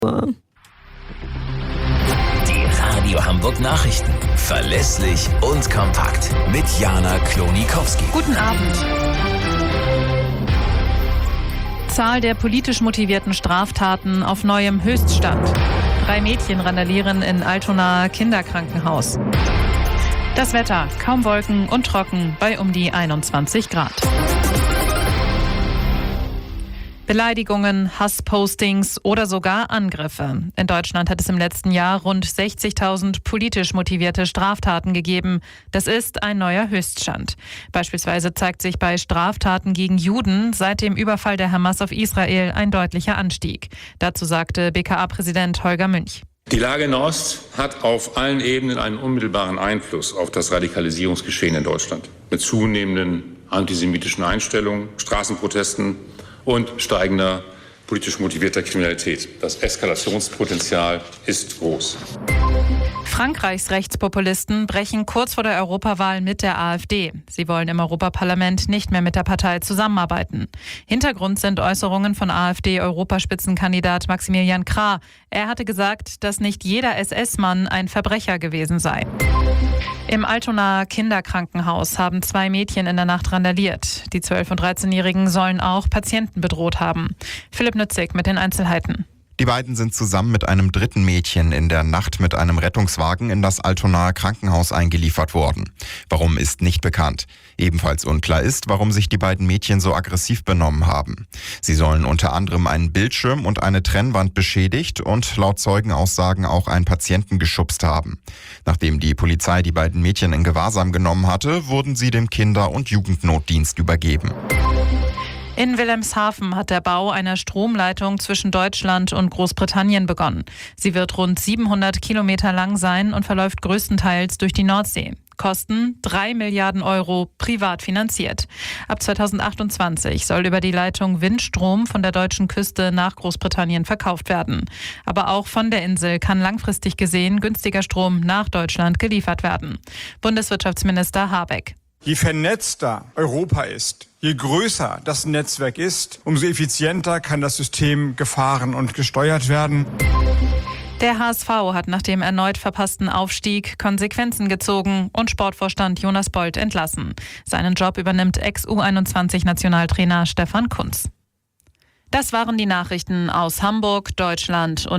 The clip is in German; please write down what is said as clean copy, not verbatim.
Die Radio Hamburg Nachrichten. Verlässlich und kompakt. Mit Jana Klonikowski. Guten Abend. Zahl der politisch motivierten Straftaten auf neuem Höchststand. 3 Mädchen randalieren in Altonaer Kinderkrankenhaus. Das Wetter, kaum Wolken und trocken bei um die 21 Grad. Beleidigungen, Hasspostings oder sogar Angriffe. In Deutschland hat es im letzten Jahr rund 60.000 politisch motivierte Straftaten gegeben. Das ist ein neuer Höchststand. Beispielsweise zeigt sich bei Straftaten gegen Juden seit dem Überfall der Hamas auf Israel ein deutlicher Anstieg. Dazu sagte BKA-Präsident Holger Münch. Die Lage in Ost hat auf allen Ebenen einen unmittelbaren Einfluss auf das Radikalisierungsgeschehen in Deutschland. Mit zunehmenden antisemitischen Einstellungen, Straßenprotesten und steigender politisch motivierter Kriminalität. Das Eskalationspotenzial ist groß. Frankreichs Rechtspopulisten brechen kurz vor der Europawahl mit der AfD. Sie wollen im Europaparlament nicht mehr mit der Partei zusammenarbeiten. Hintergrund sind Äußerungen von AfD-Europaspitzenkandidat Maximilian Krah. Er hatte gesagt, dass nicht jeder SS-Mann ein Verbrecher gewesen sei. Im Altonaer Kinderkrankenhaus haben 2 Mädchen in der Nacht randaliert. Die 12- und 13-Jährigen sollen auch Patienten bedroht haben. Philipp Nützig mit den Einzelheiten. Die beiden sind zusammen mit einem dritten Mädchen in der Nacht mit einem Rettungswagen in das Altonaer Krankenhaus eingeliefert worden. Warum ist nicht bekannt. Ebenfalls unklar ist, warum sich die beiden Mädchen so aggressiv benommen haben. Sie sollen unter anderem einen Bildschirm und eine Trennwand beschädigt und laut Zeugenaussagen auch einen Patienten geschubst haben. Nachdem die Polizei die beiden Mädchen in Gewahrsam genommen hatte, wurden sie dem Kinder- und Jugendnotdienst übergeben. In Wilhelmshaven hat der Bau einer Stromleitung zwischen Deutschland und Großbritannien begonnen. Sie wird rund 700 Kilometer lang sein und verläuft größtenteils durch die Nordsee. Kosten 3 Milliarden Euro, privat finanziert. Ab 2028 soll über die Leitung Windstrom von der deutschen Küste nach Großbritannien verkauft werden. Aber auch von der Insel kann langfristig gesehen günstiger Strom nach Deutschland geliefert werden. Bundeswirtschaftsminister Habeck. Je vernetzter Europa ist, je größer das Netzwerk ist, umso effizienter kann das System gefahren und gesteuert werden. Der HSV hat nach dem erneut verpassten Aufstieg Konsequenzen gezogen und Sportvorstand Jonas Bold entlassen. Seinen Job übernimmt Ex-U21-Nationaltrainer Stefan Kuntz. Das waren die Nachrichten aus Hamburg, Deutschland und